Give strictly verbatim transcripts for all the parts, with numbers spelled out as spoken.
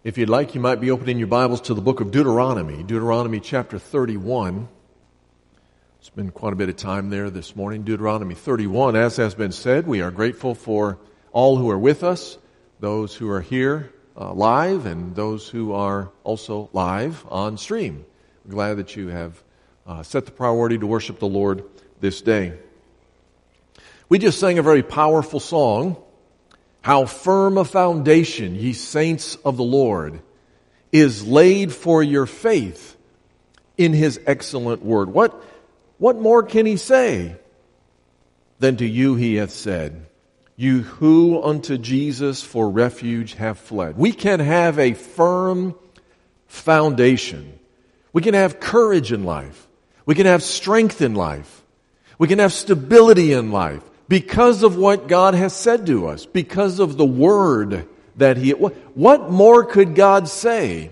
If you'd like, you might be opening your Bibles to the book of Deuteronomy, Deuteronomy chapter thirty-one. It's been quite a bit of time there this morning. Deuteronomy thirty-one, as has been said, we are grateful for all who are with us, those who are here uh, live, and those who are also live on stream. We're glad that you have uh, set the priority to worship the Lord this day. We just sang a very powerful song. How firm a foundation, ye saints of the Lord, is laid for your faith in His excellent word. What, what more can He say than to you He hath said, you who unto Jesus for refuge have fled. We can have a firm foundation. We can have courage in life. We can have strength in life. We can have stability in life. Because of what God has said to us, because of the word that He... What more could God say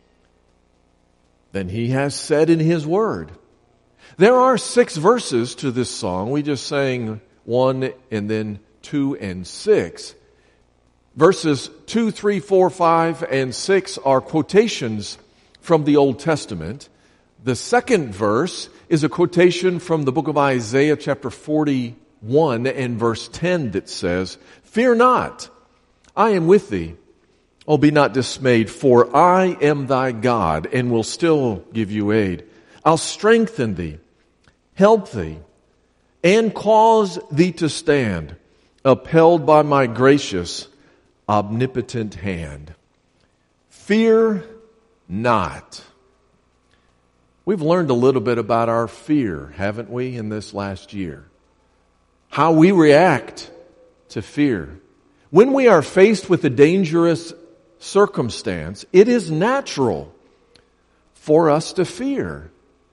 than He has said in His word? There are six verses to this song. We just sang one and then two and six. Verses two, three, four, five, and six are quotations from the Old Testament. The second verse is a quotation from the book of Isaiah chapter forty. one and verse ten that says, fear not, I am with thee. Oh, be not dismayed, for I am thy God and will still give you aid. I'll strengthen thee, help thee, and cause thee to stand, upheld by my gracious, omnipotent hand. Fear not. We've learned a little bit about our fear, haven't we, in this last year? How we react to fear. When we are faced with a dangerous circumstance, it is natural for us to fear.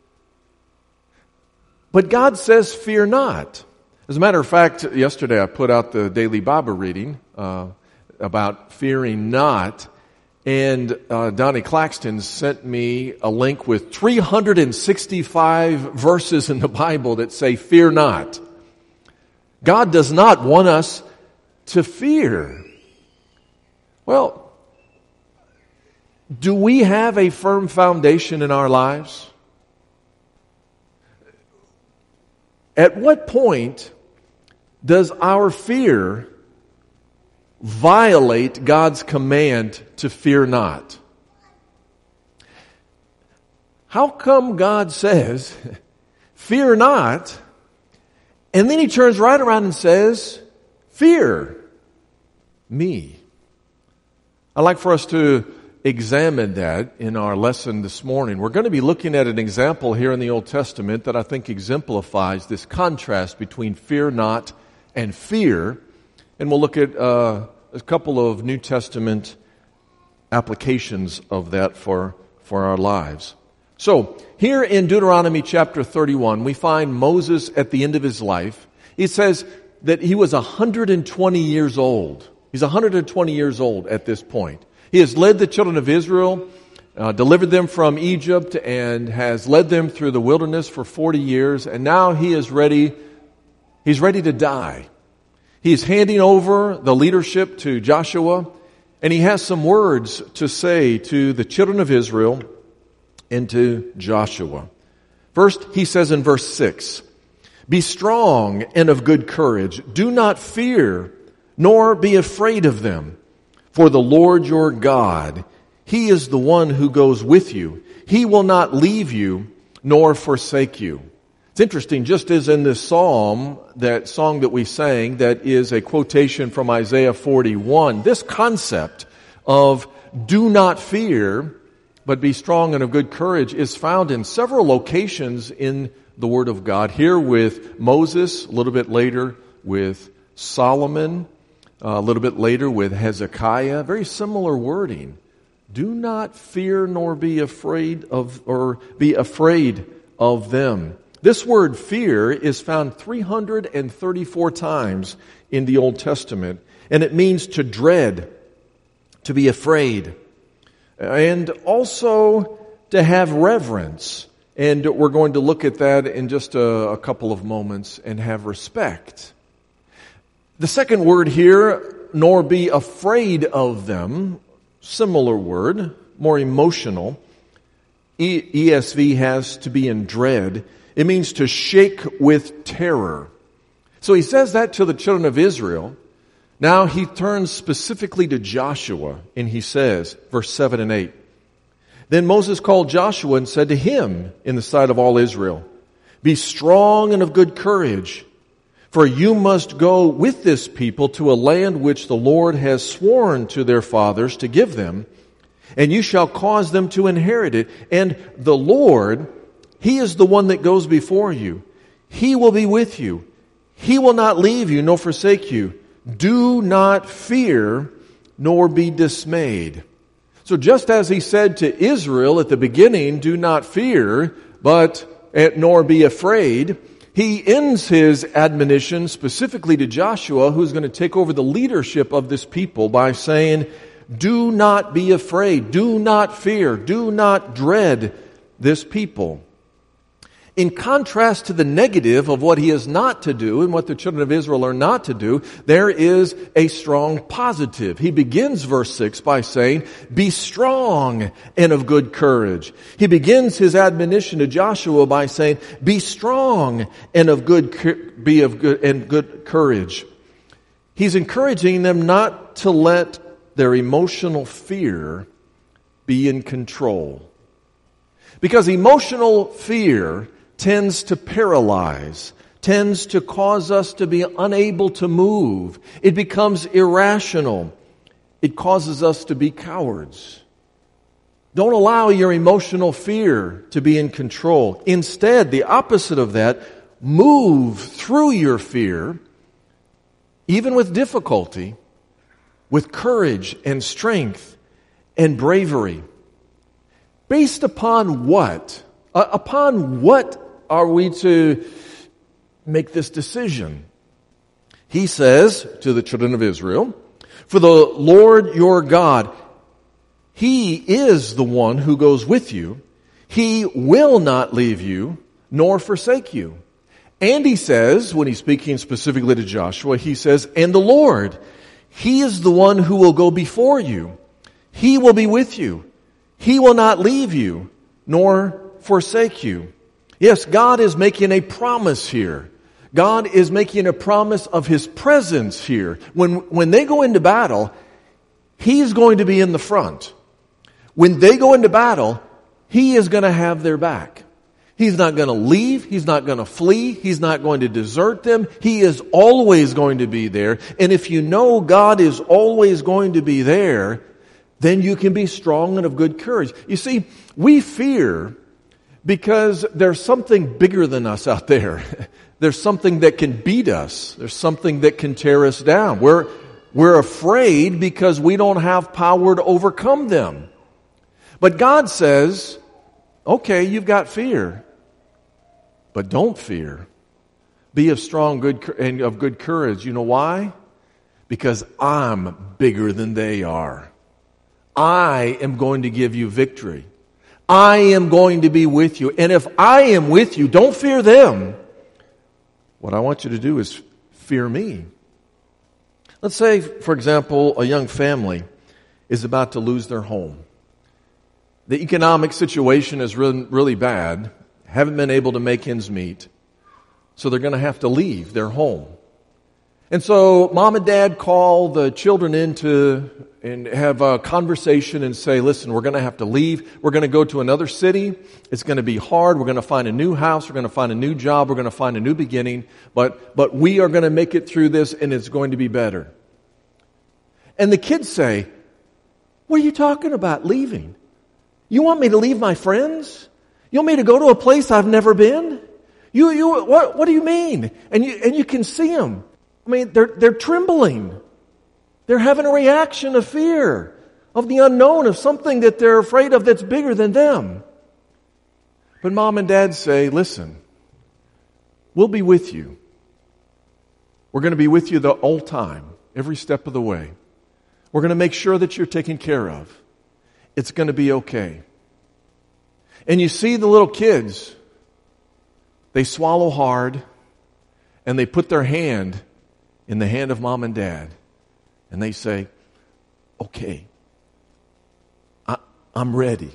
But God says, fear not. As a matter of fact, yesterday I put out the daily Bible reading uh, about fearing not, and uh, Donnie Claxton sent me a link with three hundred sixty-five verses in the Bible that say, fear not. God does not want us to fear. Well, do we have a firm foundation in our lives? At what point does our fear violate God's command to fear not? How come God says, fear not, and then He turns right around and says, fear me? I'd like for us to examine that in our lesson this morning. We're going to be looking at an example here in the Old Testament that I think exemplifies this contrast between fear not and fear. And we'll look at uh, a couple of New Testament applications of that for, for our lives. So, here in Deuteronomy chapter thirty-one, we find Moses at the end of his life. It says that he was one hundred twenty years old. He's one hundred twenty years old at this point. He has led the children of Israel, uh, delivered them from Egypt, and has led them through the wilderness for forty years, and now he is ready, he's ready to die. He's handing over the leadership to Joshua, and he has some words to say to the children of Israel and to Joshua. First, he says in verse six, be strong and of good courage. Do not fear, nor be afraid of them. For the Lord your God, He is the one who goes with you. He will not leave you, nor forsake you. It's interesting, just as in this psalm, that song that we sang, that is a quotation from Isaiah forty-one, this concept of do not fear, but be strong and of good courage is found in several locations in the Word of God. Here with Moses, a little bit later with Solomon, a little bit later with Hezekiah. Very similar wording. Do not fear nor be afraid of, or be afraid of them. This word fear is found three hundred thirty-four times in the Old Testament, and it means to dread, to be afraid, and also to have reverence. And we're going to look at that in just a, a couple of moments, and have respect. The second word here, nor be afraid of them, similar word, more emotional. E- ESV has to be in dread. It means to shake with terror. So he says that to the children of Israel. Now he turns specifically to Joshua, and he says, verse seven and eight, Then Moses called Joshua and said to him in the sight of all Israel, Be strong and of good courage, for you must go with this people to a land which the Lord has sworn to their fathers to give them, and you shall cause them to inherit it. And the Lord, He is the one that goes before you. He will be with you. He will not leave you nor forsake you. Do not fear nor be dismayed. So just as He said to Israel at the beginning, do not fear, but nor be afraid, He ends His admonition specifically to Joshua, who's going to take over the leadership of this people, by saying, do not be afraid, do not fear, do not dread this people. In contrast to the negative of what He is not to do and what the children of Israel are not to do, there is a strong positive. He begins verse six by saying, Be strong and of good courage. He begins his admonition to Joshua by saying, Be strong and of good, be of good and good courage. He's encouraging them not to let their emotional fear be in control. Because emotional fear tends to paralyze, tends to cause us to be unable to move. It becomes irrational. It causes us to be cowards. Don't allow your emotional fear to be in control. Instead, the opposite of that, move through your fear, even with difficulty, with courage and strength and bravery. Based upon what? Uh, upon what are we to make this decision? He says to the children of Israel, For the Lord your God, He is the one who goes with you. He will not leave you nor forsake you. And he says, when he's speaking specifically to Joshua, he says, And the Lord, He is the one who will go before you. He will be with you. He will not leave you nor forsake you. Yes, God is making a promise here. God is making a promise of His presence here. When, when they go into battle, He's going to be in the front. When they go into battle, He is going to have their back. He's not going to leave. He's not going to flee. He's not going to desert them. He is always going to be there. And if you know God is always going to be there, then you can be strong and of good courage. You see, we fear because there's something bigger than us out there. There's something that can beat us. There's something that can tear us down. We're, we're afraid because we don't have power to overcome them. But God says, okay, you've got fear, but don't fear. Be of strong good and of good courage. You know why? Because I'm bigger than they are. I am going to give you victory. I am going to be with you. And if I am with you, don't fear them. What I want you to do is fear me. Let's say, for example, a young family is about to lose their home. The economic situation is really, really bad. Haven't been able to make ends meet. So they're going to have to leave their home. And so mom and dad call the children in to and have a conversation and say, listen, we're going to have to leave. We're going to go to another city. It's going to be hard. We're going to find a new house. We're going to find a new job. We're going to find a new beginning. But, but we are going to make it through this and it's going to be better. And the kids say, what are you talking about leaving? You want me to leave my friends? You want me to go to a place I've never been? You, you, what, what do you mean? And you, and you can see them. I mean, they're, they're trembling. They're having a reaction of fear, of the unknown, of something that they're afraid of that's bigger than them. But mom and dad say, listen, we'll be with you. We're going to be with you the whole time, every step of the way. We're going to make sure that you're taken care of. It's going to be okay. And you see the little kids, they swallow hard and they put their hand in the hand of mom and dad and they say, okay, I'm ready.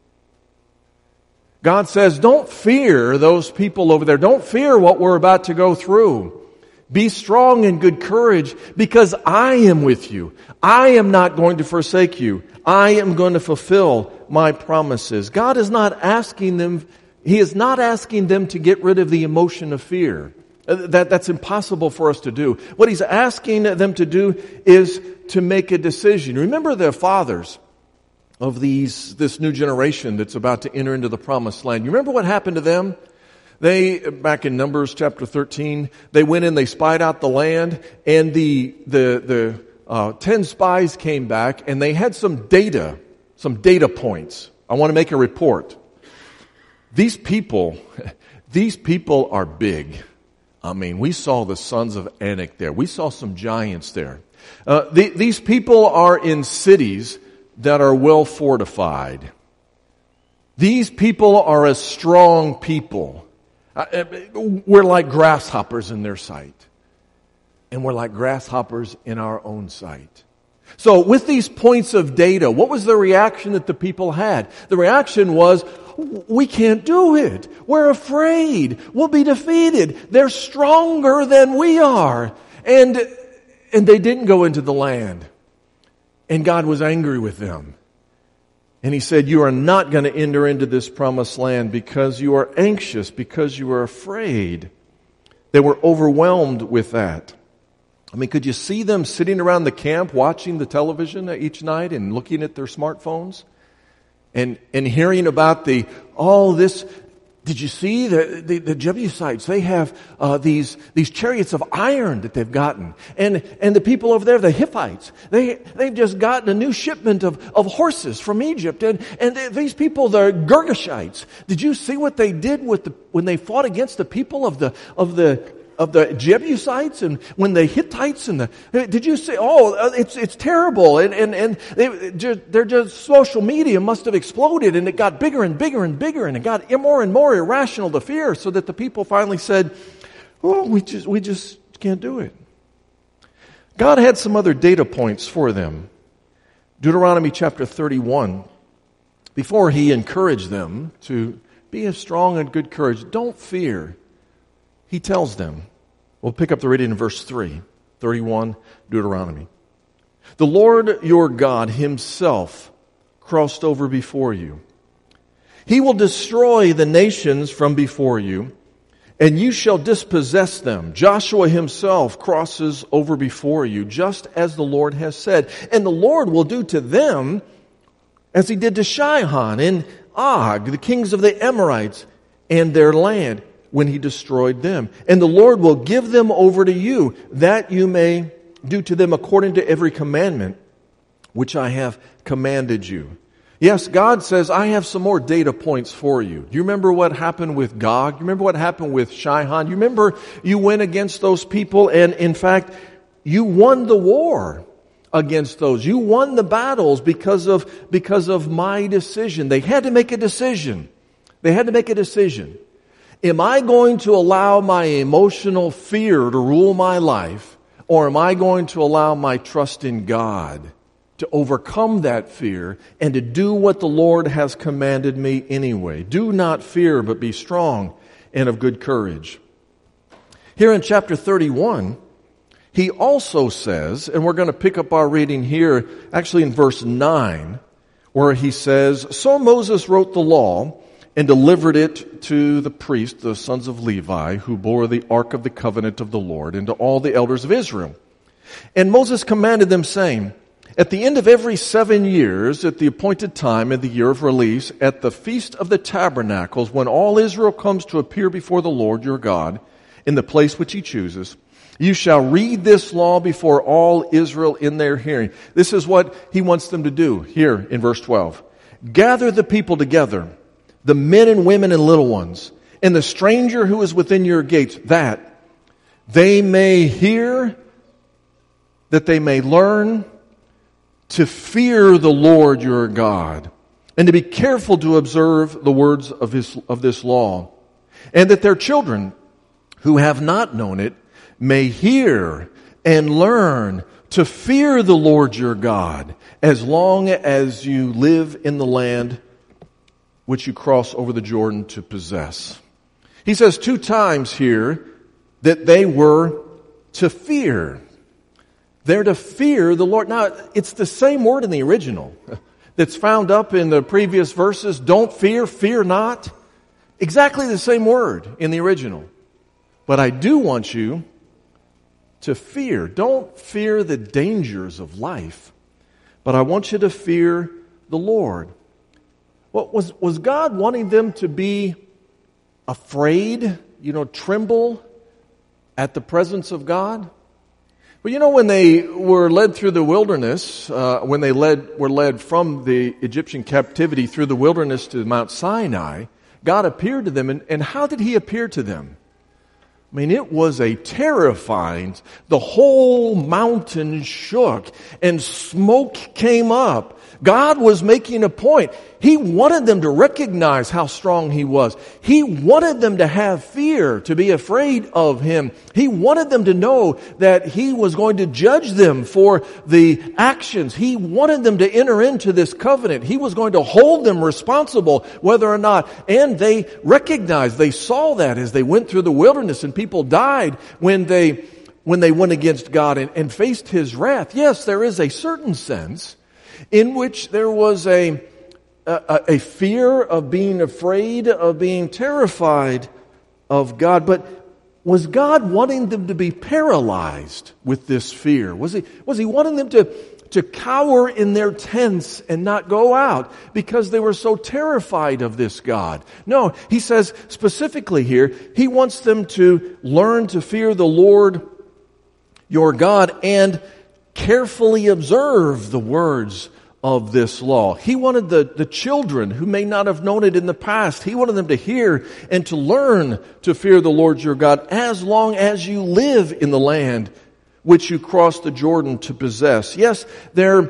God says, don't fear those people over there. Don't fear what we're about to go through. Be strong and good courage because I am with you. I am not going to forsake you. I am going to fulfill my promises. God is not asking them, He is not asking them to get rid of the emotion of fear. That, that's impossible for us to do. What He's asking them to do is to make a decision. Remember the fathers of these, this new generation that's about to enter into the promised land. You remember what happened to them? They, back in Numbers chapter thirteen, they went in, they spied out the land, and the, the, the, uh, ten spies came back, and they had some data, some data points. I want to make a report. These people, these people are big. I mean, we saw the sons of Anak there. We saw some giants there. Uh, the, these people are in cities that are well fortified. These people are a strong people. Uh, we're like grasshoppers in their sight. And we're like grasshoppers in our own sight. So with these points of data, what was the reaction that the people had? The reaction was, we can't do it. We're afraid. We'll be defeated. They're stronger than we are. And, and they didn't go into the land. And God was angry with them. And He said, you are not going to enter into this promised land because you are anxious, because you are afraid. They were overwhelmed with that. I mean, could you see them sitting around the camp watching the television each night and looking at their smartphones? And, and hearing about the, all this, did you see the, the, the Jebusites? They have, uh, these, these chariots of iron that they've gotten. And, and the people over there, the Hittites, they, they've just gotten a new shipment of, of horses from Egypt. And, and these people, the Girgashites, did you see what they did with the, when they fought against the people of the, of the, of the Jebusites and when the Hittites and the, did you see, oh, it's, it's terrible. And, and, and they, they're just, social media must have exploded and it got bigger and bigger and bigger and it got more and more irrational to fear so that the people finally said, oh, we just, we just can't do it. God had some other data points for them. Deuteronomy chapter thirty-one, before He encouraged them to be of strong and good courage, don't fear. He tells them, we'll pick up the reading in verse three, thirty-one, Deuteronomy. The Lord your God Himself crossed over before you. He will destroy the nations from before you, and you shall dispossess them. Joshua himself crosses over before you, just as the Lord has said. And the Lord will do to them as He did to Sihon and Og, the kings of the Amorites, and their land, when He destroyed them. And the Lord will give them over to you, that you may do to them according to every commandment which I have commanded you. Yes, God says, I have some more data points for you. Do you remember what happened with Gog? Do you remember what happened with Sihon? You remember you went against those people and in fact, you won the war against those. You won the battles because of, because of my decision. They had to make a decision. They had to make a decision. Am I going to allow my emotional fear to rule my life, or am I going to allow my trust in God to overcome that fear and to do what the Lord has commanded me anyway? Do not fear, but be strong and of good courage. Here in chapter thirty-one, He also says, and we're going to pick up our reading here, actually in verse nine, where He says, so Moses wrote the law and delivered it to the priests, the sons of Levi, who bore the ark of the covenant of the Lord, and to all the elders of Israel. And Moses commanded them, saying, at the end of every seven years, at the appointed time in the year of release, at the feast of the tabernacles, when all Israel comes to appear before the Lord your God, in the place which He chooses, you shall read this law before all Israel in their hearing. This is what He wants them to do here in verse twelve. Gather the people together, the men and women and little ones, and the stranger who is within your gates, that they may hear, that they may learn to fear the Lord your God, and to be careful to observe the words of his, of this law, and that their children who have not known it may hear and learn to fear the Lord your God as long as you live in the land which you cross over the Jordan to possess. He says two times here that they were to fear. They're to fear the Lord. Now, it's the same word in the original that's found up in the previous verses. Don't fear, fear not. Exactly the same word in the original. But I do want you to fear. Don't fear the dangers of life, but I want you to fear the Lord. Well, was, was God wanting them to be afraid, you know, tremble at the presence of God? Well, you know, when they were led through the wilderness, uh, when they led were led from the Egyptian captivity through the wilderness to Mount Sinai, God appeared to them. And, and how did He appear to them? I mean, it was a terrifying, the whole mountain shook and smoke came up. God was making a point. He wanted them to recognize how strong He was. He wanted them to have fear, to be afraid of Him. He wanted them to know that He was going to judge them for the actions. He wanted them to enter into this covenant. He was going to hold them responsible whether or not. And they recognized, they saw that as they went through the wilderness, and people died when they when they went against God and, and faced His wrath. Yes, there is a certain sense in which there was a, a, a fear of being afraid, of being terrified of God. But was God wanting them to be paralyzed with this fear? Was He, was he wanting them to, to cower in their tents and not go out because they were so terrified of this God? No, He says specifically here, He wants them to learn to fear the Lord your God and carefully observe the words of this law. He wanted the, the children who may not have known it in the past, He wanted them to hear and to learn to fear the Lord your God as long as you live in the land which you cross the Jordan to possess. Yes, their,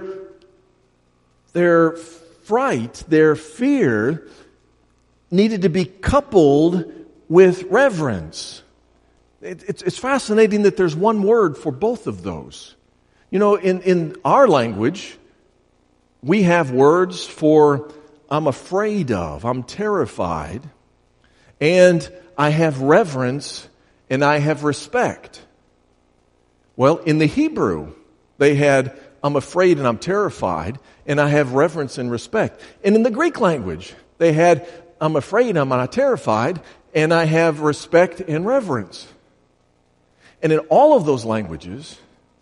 their fright, their fear needed to be coupled with reverence. It, it's, it's fascinating that there's one word for both of those. You know, in, in our language, we have words for I'm afraid of, I'm terrified, and I have reverence and I have respect. Well, in the Hebrew, they had I'm afraid and I'm terrified, and I have reverence and respect. And in the Greek language, they had I'm afraid, I'm not terrified, and I have respect and reverence. And in all of those languages,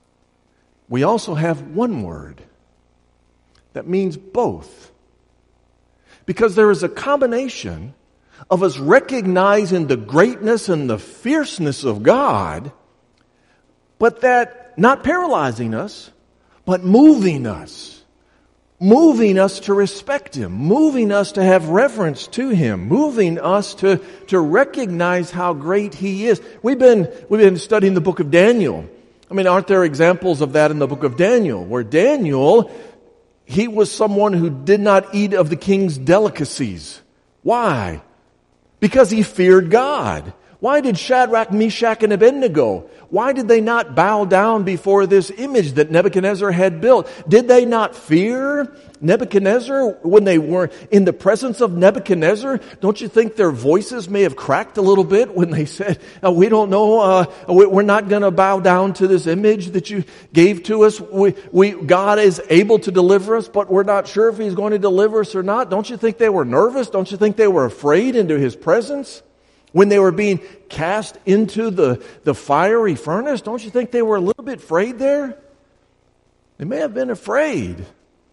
we also have one word that means both. Because there is a combination of us recognizing the greatness and the fierceness of God, but that not paralyzing us, but moving us. Moving us to respect Him. Moving us to have reverence to Him. Moving us to, to recognize how great He is. We've been, we've been studying the book of Daniel. I mean, aren't there examples of that in the book of Daniel? Where Daniel, he was someone who did not eat of the king's delicacies. Why? Because he feared God. Why did Shadrach, Meshach, and Abednego, why did they not bow down before this image that Nebuchadnezzar had built? Did they not fear Nebuchadnezzar when they were in the presence of Nebuchadnezzar? Don't you think their voices may have cracked a little bit when they said, oh, we don't know, uh, we're not going to bow down to this image that you gave to us. We, we, God is able to deliver us, but we're not sure if He's going to deliver us or not. Don't you think they were nervous? Don't you think they were afraid into His presence? When they were being cast into the, the fiery furnace, don't you think they were a little bit afraid there? They may have been afraid,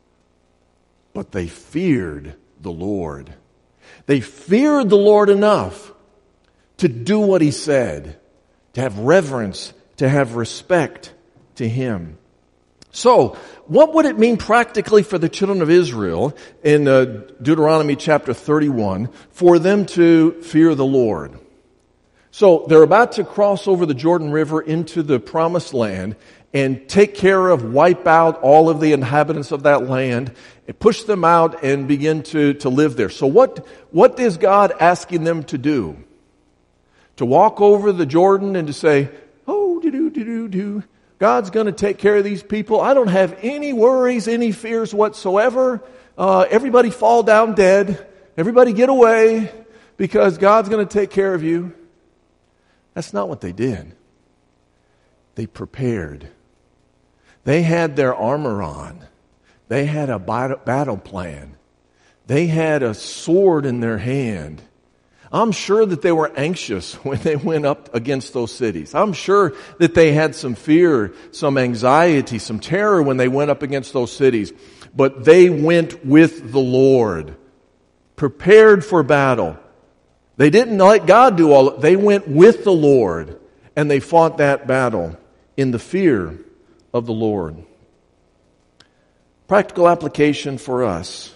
but they feared the Lord. They feared the Lord enough to do what He said, to have reverence, to have respect to Him. So, what would it mean practically for the children of Israel in uh, Deuteronomy chapter thirty-one for them to fear the Lord? So, they're about to cross over the Jordan River into the promised land and take care of, wipe out all of the inhabitants of that land and push them out and begin to, to live there. So what, what is God asking them to do? To walk over the Jordan and to say, oh, do-do-do-do-do. God's going to take care of these people. I don't have any worries, any fears whatsoever. Uh, everybody fall down dead. Everybody get away because God's going to take care of you. That's not what they did. They prepared. They had their armor on. They had a battle plan. They had a sword in their hand. I'm sure that they were anxious when they went up against those cities. I'm sure that they had some fear, some anxiety, some terror when they went up against those cities. But they went with the Lord, prepared for battle. They didn't let God do all. They went with the Lord, and they fought that battle in the fear of the Lord. Practical application for us.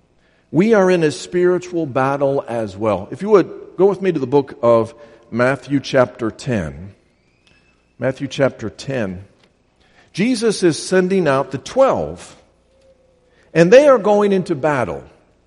We are in a spiritual battle as well. If you would, go with me to the book of Matthew chapter ten. Matthew chapter ten. Jesus is sending out the twelve, and they are going into battle.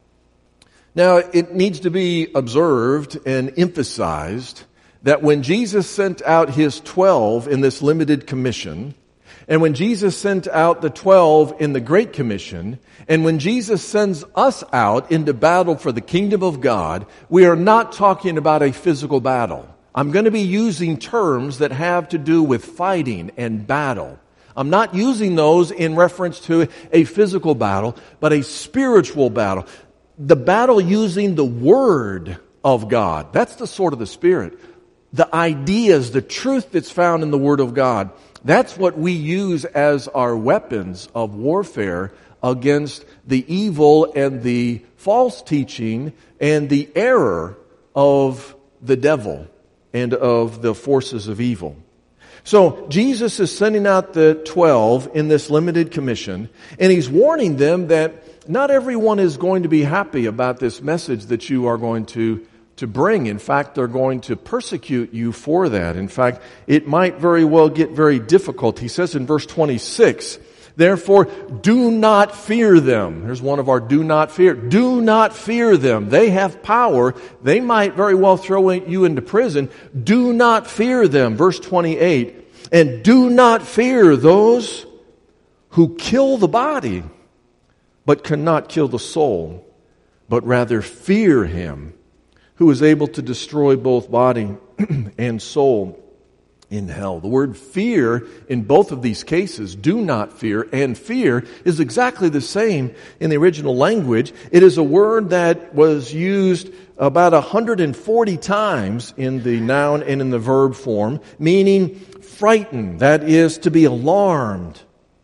Now, it needs to be observed and emphasized that when Jesus sent out his twelve in this limited commission, and when Jesus sent out the twelve in the Great Commission, and when Jesus sends us out into battle for the kingdom of God, we are not talking about a physical battle. I'm going to be using terms that have to do with fighting and battle. I'm not using those in reference to a physical battle, but a spiritual battle. The battle using the Word of God. That's the sword of the Spirit. The ideas, the truth that's found in the Word of God. That's what we use as our weapons of warfare against the evil and the false teaching and the error of the devil and of the forces of evil. So Jesus is sending out the twelve in this limited commission, and he's warning them that not everyone is going to be happy about this message that you are going to to bring. In fact, they're going to persecute you for that. In fact, it might very well get very difficult. He says in verse twenty-six, therefore, do not fear them. Here's one of our do not fear. Do not fear them. They have power. They might very well throw you into prison. Do not fear them. Verse twenty-eight, and do not fear those who kill the body, but cannot kill the soul, but rather fear him who is able to destroy both body and soul in hell. The word fear in both of these cases, do not fear, and fear is exactly the same in the original language. It is a word that was used about one hundred forty times in the noun and in the verb form, meaning frightened, that is, to be alarmed,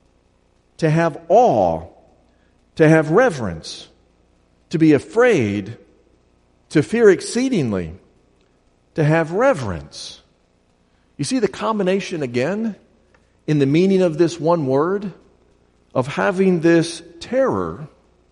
to have awe, to have reverence, to be afraid, to fear exceedingly, to have reverence. You see the combination again in the meaning of this one word of having this terror,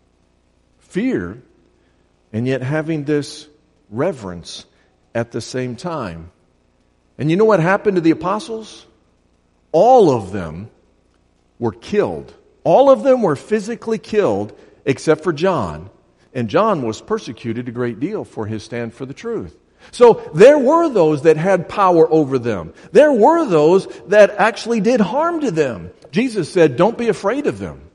fear, and yet having this reverence at the same time. And you know what happened to the apostles? All of them were killed. All of them were physically killed except for John. And John was persecuted a great deal for his stand for the truth. So there were those that had power over them. There were those that actually did harm to them. Jesus said, don't be afraid of them,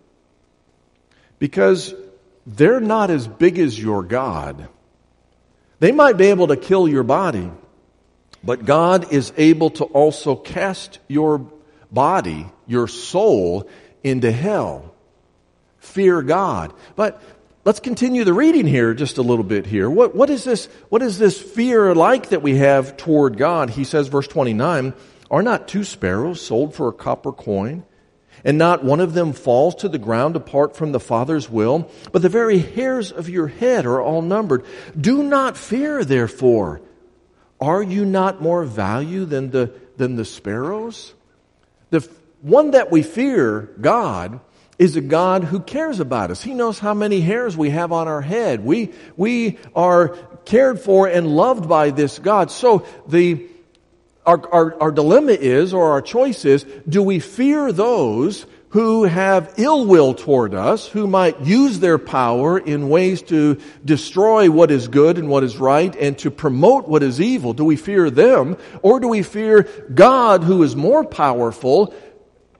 because they're not as big as your God. They might be able to kill your body, but God is able to also cast your body, your soul, into hell. Fear God. But let's continue the reading here just a little bit here. What, what is this, what is this fear like that we have toward God? He says, verse twenty-nine, are not two sparrows sold for a copper coin? And not one of them falls to the ground apart from the Father's will? But the very hairs of your head are all numbered. Do not fear, therefore. Are you not more value than the, than the sparrows? The one that we fear, God, is a God who cares about us. He knows how many hairs we have on our head. We, we are cared for and loved by this God. So the, our, our, our dilemma is, or our choice is, do we fear those who have ill will toward us, who might use their power in ways to destroy what is good and what is right and to promote what is evil? Do we fear them? Or do we fear God, who is more powerful,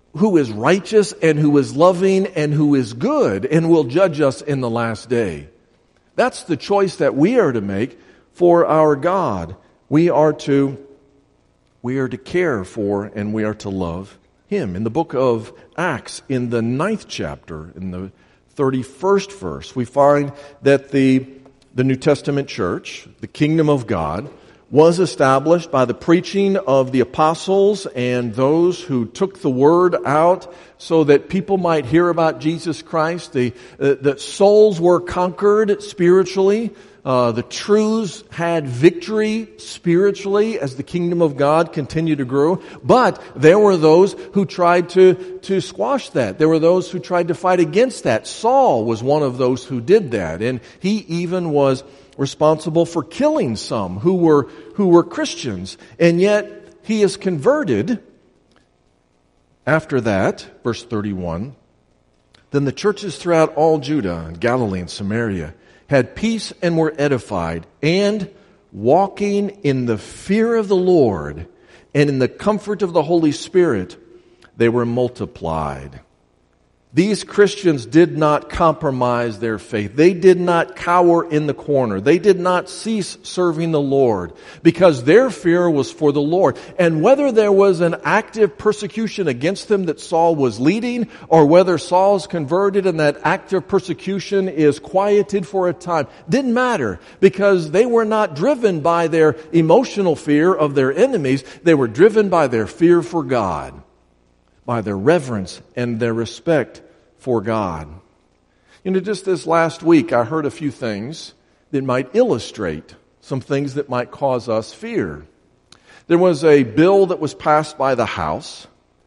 who is righteous and who is loving and who is good and will judge us in the last day. That's the choice that we are to make for our God. We are to, we are to care for and we are to love Him. In the book of Acts, in the ninth chapter, in the thirty-first verse, we find that the, the New Testament church, the kingdom of God, was established by the preaching of the apostles and those who took the word out so that people might hear about Jesus Christ. The, uh, the souls were conquered spiritually. Uh, the truths had victory spiritually as the kingdom of God continued to grow. But there were those who tried to, to squash that. There were those who tried to fight against that. Saul was one of those who did that. And he even was responsible for killing some who were who were Christians. And yet he is converted. After that, verse thirty-one, then the churches throughout all Judah and Galilee and Samaria had peace and were edified, and walking in the fear of the Lord and in the comfort of the Holy Spirit, they were multiplied. These Christians did not compromise their faith. They did not cower in the corner. They did not cease serving the Lord because their fear was for the Lord. And whether there was an active persecution against them that Saul was leading, or whether Saul's converted and that active persecution is quieted for a time, didn't matter because they were not driven by their emotional fear of their enemies. They were driven by their fear for God, by their reverence and their respect for God. You know, just this last week, I heard a few things that might illustrate some things that might cause us fear. There was a bill that was passed by the House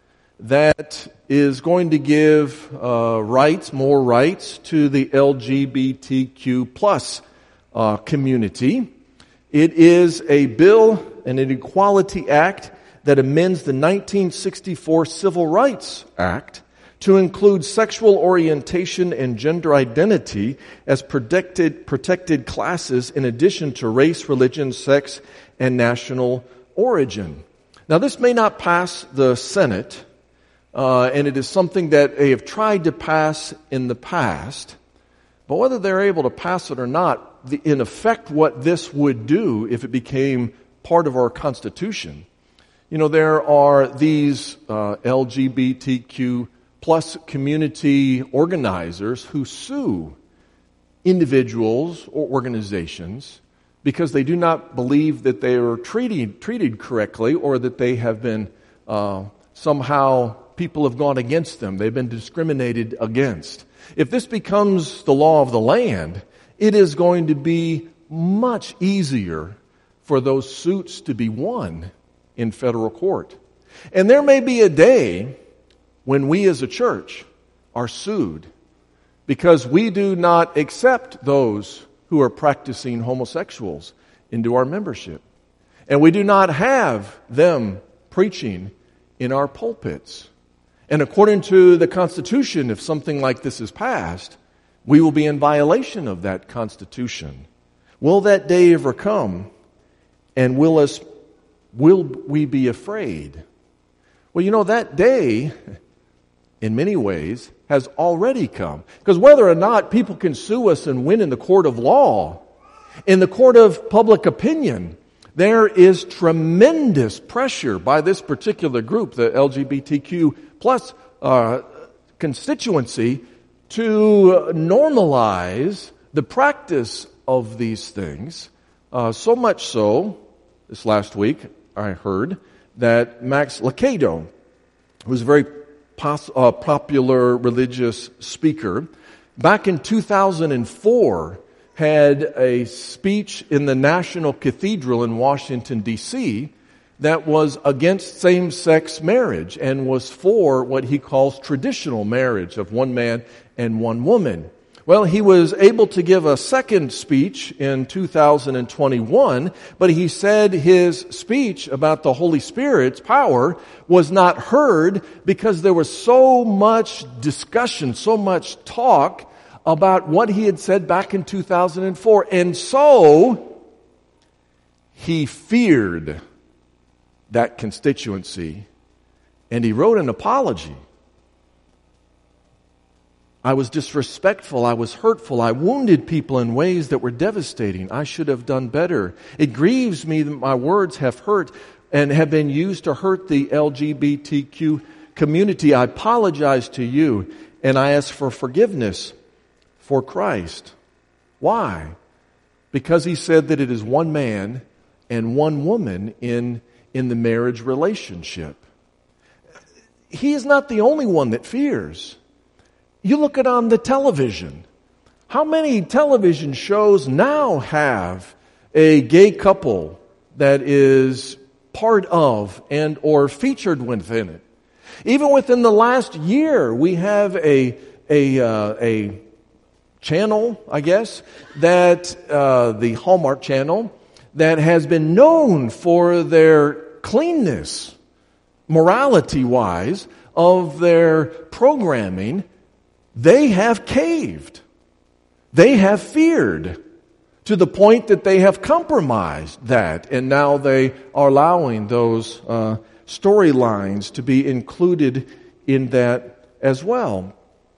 that is going to give uh, rights, more rights to the L G B T Q plus uh, community. It is a bill, an Equality Act, that amends the nineteen sixty-four Civil Rights Act to include sexual orientation and gender identity as protected, protected classes in addition to race, religion, sex, and national origin. Now, this may not pass the Senate, uh, and it is something that they have tried to pass in the past, but whether they're able to pass it or not, the, in effect what this would do if it became part of our Constitution. You know, there are these uh, L G B T Q plus community organizers who sue individuals or organizations because they do not believe that they are treated, treated correctly, or that they have been uh, somehow, people have gone against them. They've been discriminated against. If this becomes the law of the land, it is going to be much easier for those suits to be won in federal court. And there may be a day when we as a church are sued because we do not accept those who are practicing homosexuals into our membership. And we do not have them preaching in our pulpits. And according to the Constitution, if something like this is passed, we will be in violation of that Constitution. Will that day ever come? And will us Will we be afraid? Well, you know, that day, in many ways, has already come. Because whether or not people can sue us and win in the court of law, in the court of public opinion, there is tremendous pressure by this particular group, the L G B T Q plus uh, constituency, to normalize the practice of these things. Uh, so much so, this last week, I heard that Max Lucado, who's a very pos- uh, popular religious speaker, back in two thousand four had a speech in the National Cathedral in Washington, D C that was against same-sex marriage and was for what he calls traditional marriage of one man and one woman. Well, he was able to give a second speech in two thousand twenty-one, but he said his speech about the Holy Spirit's power was not heard because there was so much discussion, so much talk about what he had said back in two thousand four. And so, he feared that constituency, and he wrote an apology I was disrespectful. I was hurtful. I wounded people in ways that were devastating. I should have done better. It grieves me that my words have hurt and have been used to hurt the L G B T Q community. I apologize to you, and I ask for forgiveness for Christ. Why? Because he said that it is one man and one woman in, in the marriage relationship. He is not the only one that fears. You look at on the television. How many television shows now have a gay couple that is part of and or featured within it? Even within the last year, we have a a uh, a channel, I guess, that uh, the Hallmark Channel that has been known for their cleanness, morality-wise, of their programming. They have caved. They have feared to the point that they have compromised that, and now they are allowing those uh, storylines to be included in that as well.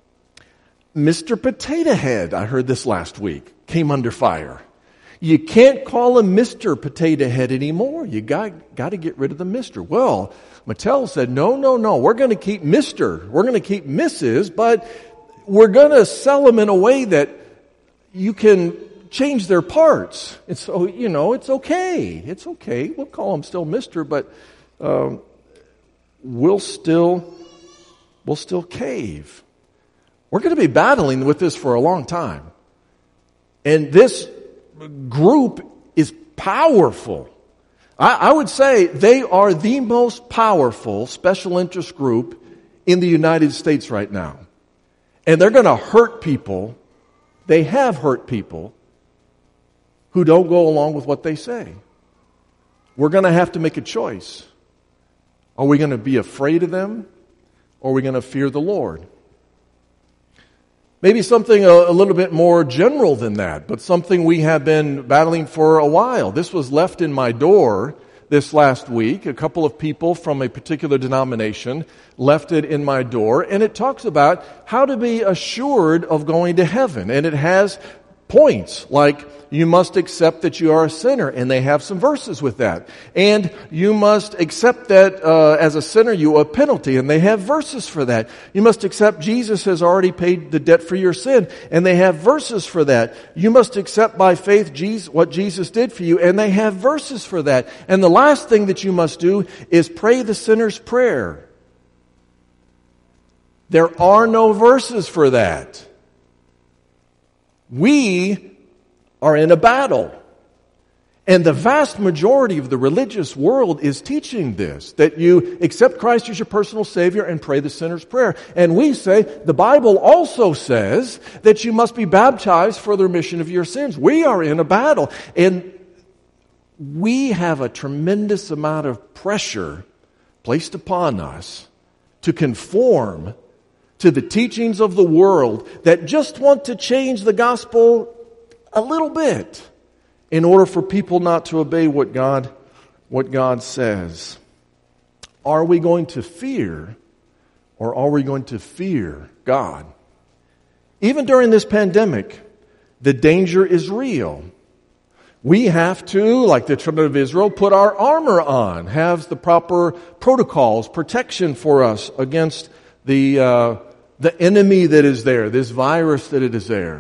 Mister Potato Head, I heard this last week, came under fire. You can't call him Mister Potato Head anymore. You got, got to get rid of the Mister Well, Mattel said, no, no, no, we're going to keep Mister We're going to keep Missus, but we're going to sell them in a way that you can change their parts. And so, you know, it's okay. It's okay. We'll call them still Mister, but um, we'll still, we'll still cave. We're going to be battling with this for a long time. And this group is powerful. I, I would say they are the most powerful special interest group in the United States right now. And they're going to hurt people. They have hurt people who don't go along with what they say. We're going to have to make a choice. Are we going to be afraid of them, or are we going to fear the Lord? Maybe something a, a little bit more general than that, but something we have been battling for a while. This was left in my door this last week. A couple of people from a particular denomination left it in my door, and it talks about how to be assured of going to heaven. And it has points like you must accept that you are a sinner, and they have some verses with that. And you must accept that uh, as a sinner you owe a penalty, and they have verses for that. You must accept Jesus has already paid the debt for your sin, and they have verses for that. You must accept by faith Jesus, what Jesus did for you, and they have verses for that. And the last thing that you must do is pray the sinner's prayer. There are no verses for that. We are in a battle. And the vast majority of the religious world is teaching this, that you accept Christ as your personal Savior and pray the sinner's prayer. And we say, the Bible also says that you must be baptized for the remission of your sins. We are in a battle. And we have a tremendous amount of pressure placed upon us to conform to the teachings of the world that just want to change the gospel a little bit in order for people not to obey what God, what God says. Are we going to fear, or are we going to fear God? Even during this pandemic, the danger is real. We have to, like the children of Israel, put our armor on, have the proper protocols, protection for us against the uh, the enemy that is there, this virus that it is there.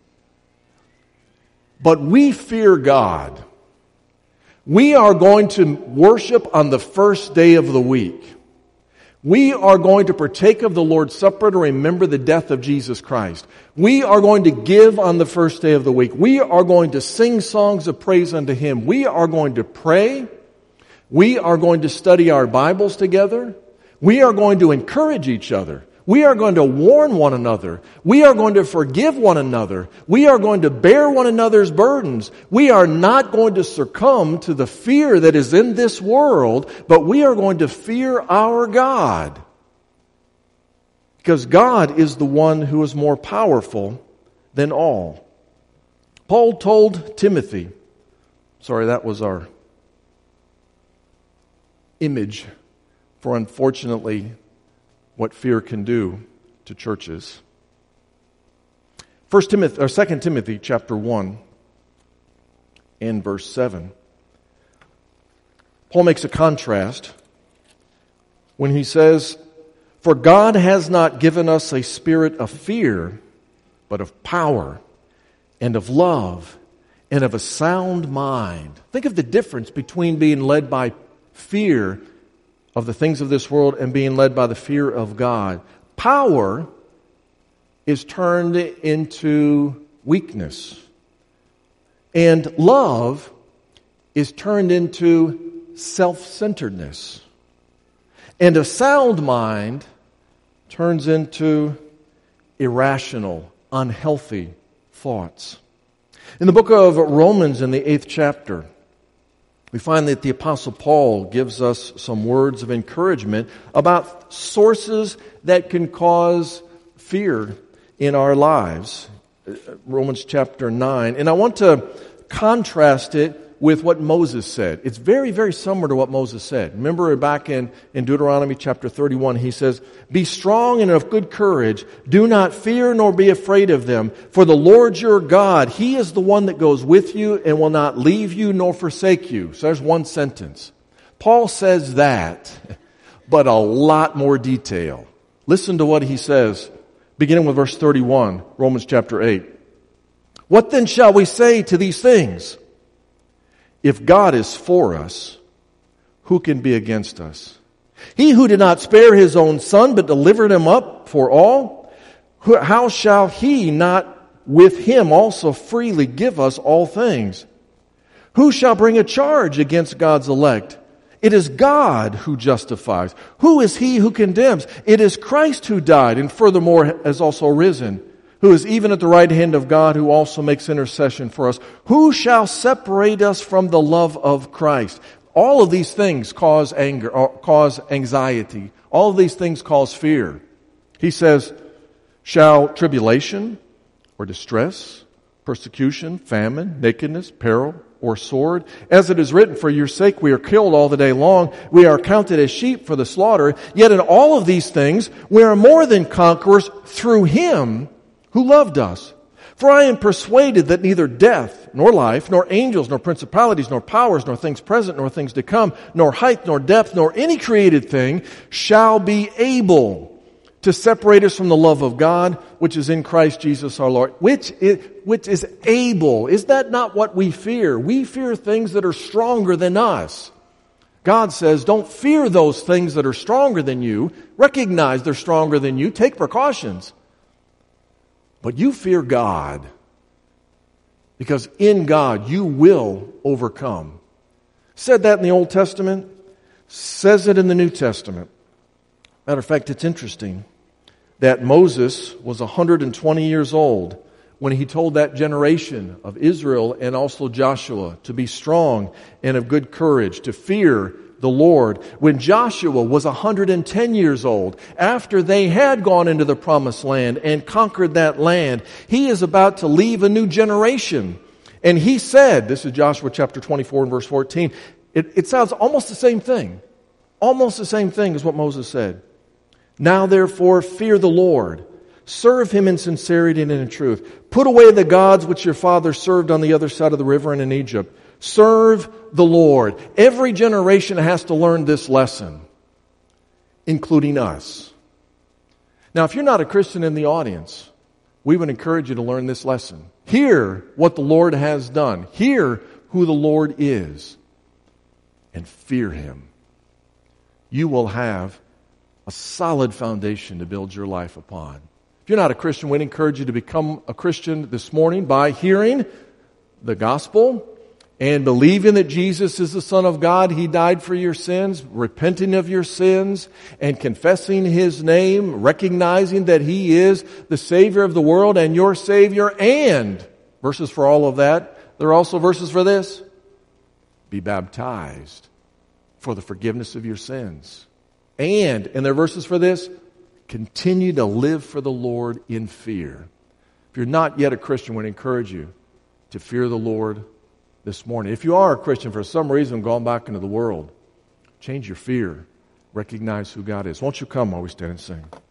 But we fear God. We are going to worship on the first day of the week. We are going to partake of the Lord's Supper to remember the death of Jesus Christ. We are going to give on the first day of the week. We are going to sing songs of praise unto Him. We are going to pray. We are going to study our Bibles together. We are going to encourage each other. We are going to warn one another. We are going to forgive one another. We are going to bear one another's burdens. We are not going to succumb to the fear that is in this world, but we are going to fear our God. Because God is the one who is more powerful than all. Paul told Timothy, sorry, that was our image for, unfortunately, what fear can do to churches. First Timothy or Second Timothy chapter one and verse seven. Paul makes a contrast when he says, "For God has not given us a spirit of fear, but of power and of love and of a sound mind." Think of the difference between being led by fear of the things of this world and being led by the fear of God. Power is turned into weakness, and love is turned into self-centeredness, and a sound mind turns into irrational, unhealthy thoughts. In the book of Romans, in the eighth chapter, we find that the Apostle Paul gives us some words of encouragement about sources that can cause fear in our lives. Romans chapter nine. And I want to contrast it with what Moses said. It's very, very similar to what Moses said. Remember back in, in Deuteronomy chapter thirty-one, he says, "Be strong and of good courage. Do not fear nor be afraid of them. For the Lord your God, He is the one that goes with you and will not leave you nor forsake you." So there's one sentence. Paul says that, but a lot more detail. Listen to what he says, beginning with verse thirty-one, Romans chapter eight. "What then shall we say to these things? If God is for us, who can be against us? He who did not spare His own Son, but delivered Him up for all, how shall He not with Him also freely give us all things? Who shall bring a charge against God's elect? It is God who justifies. Who is He who condemns? It is Christ who died, and furthermore has also risen, who is even at the right hand of God, who also makes intercession for us. Who shall separate us from the love of Christ?" All of these things cause anger, or cause anxiety. All of these things cause fear. He says, "Shall tribulation or distress, persecution, famine, nakedness, peril, or sword? As it is written, for your sake we are killed all the day long. We are counted as sheep for the slaughter. Yet in all of these things we are more than conquerors through Him who loved us. For I am persuaded that neither death, nor life, nor angels, nor principalities, nor powers, nor things present, nor things to come, nor height, nor depth, nor any created thing shall be able to separate us from the love of God, which is in Christ Jesus our Lord." Which is, which is able. Is that not what we fear? We fear things that are stronger than us. God says, don't fear those things that are stronger than you. Recognize they're stronger than you. Take precautions. But you fear God, because in God you will overcome. Said that in the Old Testament, says it in the New Testament. Matter of fact, it's interesting that Moses was one hundred twenty years old when he told that generation of Israel and also Joshua to be strong and of good courage, to fear the Lord. When Joshua was one hundred ten years old, after they had gone into the promised land and conquered that land, he is about to leave a new generation. And he said, this is Joshua chapter twenty-four and verse fourteen, it, it sounds almost the same thing. Almost the same thing as what Moses said. "Now therefore fear the Lord. Serve Him in sincerity and in truth. Put away the gods which your fathers served on the other side of the river and in Egypt. Serve the Lord." Every generation has to learn this lesson, including us. Now, if you're not a Christian in the audience, we would encourage you to learn this lesson. Hear what the Lord has done. Hear who the Lord is. And fear Him. You will have a solid foundation to build your life upon. If you're not a Christian, we'd encourage you to become a Christian this morning by hearing the gospel and believing that Jesus is the Son of God. He died for your sins, repenting of your sins, and confessing His name, recognizing that He is the Savior of the world and your Savior. And, verses for all of that, there are also verses for this. Be baptized for the forgiveness of your sins. And, and there are verses for this, continue to live for the Lord in fear. If you're not yet a Christian, we'd encourage you to fear the Lord this morning. If you are a Christian for some reason gone back into the world, change your fear. Recognize who God is. Won't you come while we stand and sing?